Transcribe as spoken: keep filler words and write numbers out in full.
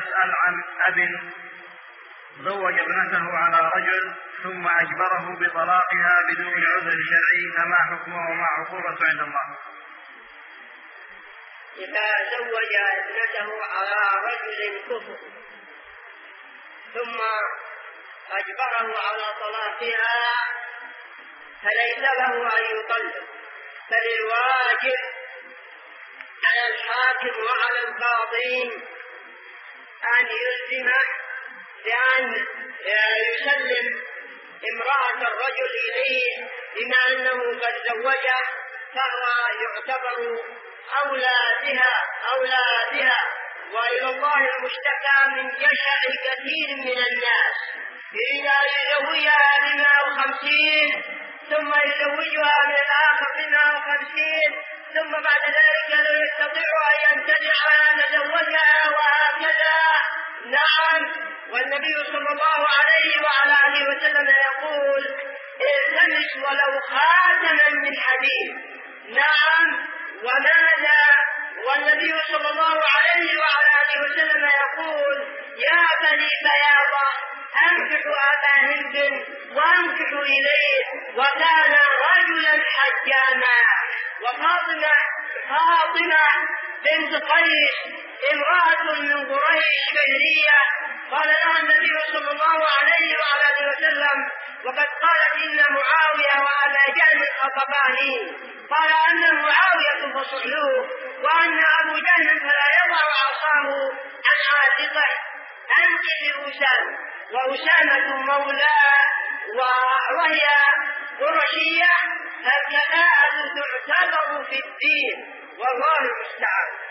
يسأل عن أب زوج ابنته على رجل ثم أجبره بطلاقها بدون عذر شرعي، فما حكمه وما عقوبته عند الله؟ إذا زوج ابنته على رجل كفر ثم أجبره على طلاقها فليس له أن يطلق، بل الواجب على الحاكم وعلى القاضي أن يلزمه بأن يسلم امرأة الرجل إليه، بما أنه قد زوجه فهو يعتبر أولى بها أولى بها وإلى الله المشتكى من جشع كثير من الناس. إذا يزوجها بمئة وخمسين ثم يزوجها من الآخر بمئة وخمسين ثم بعد ذلك لا يستطيع أن يمتنع أن يتزوجها وهكذا. نعم، والنبي صلى الله عليه وعلى آله وسلم يقول التمس ولو خاتما من حديد. نعم، وماذا والنبي صلى الله عليه وعلى آله وسلم يقول يا بني بياضة أنكحوا أبا هند وأنكحوا إليه، وكان رجلا حجاما. وفاطمة فاطمة بنت قيس امرأة من قريش بدرية، قال لها النبي صلى الله عليه وعلى آله وسلم وقد قالت إن معاوية وأبا جهل خطباني، قال أن معاوية فصحلوه وأن أبو جهل فلا يضع عصاه عن عاتقه، أنت لأسامة، وأسامة مولى وهي قرشية، فالكفاءة تعتبر في الدين، والله المستعان.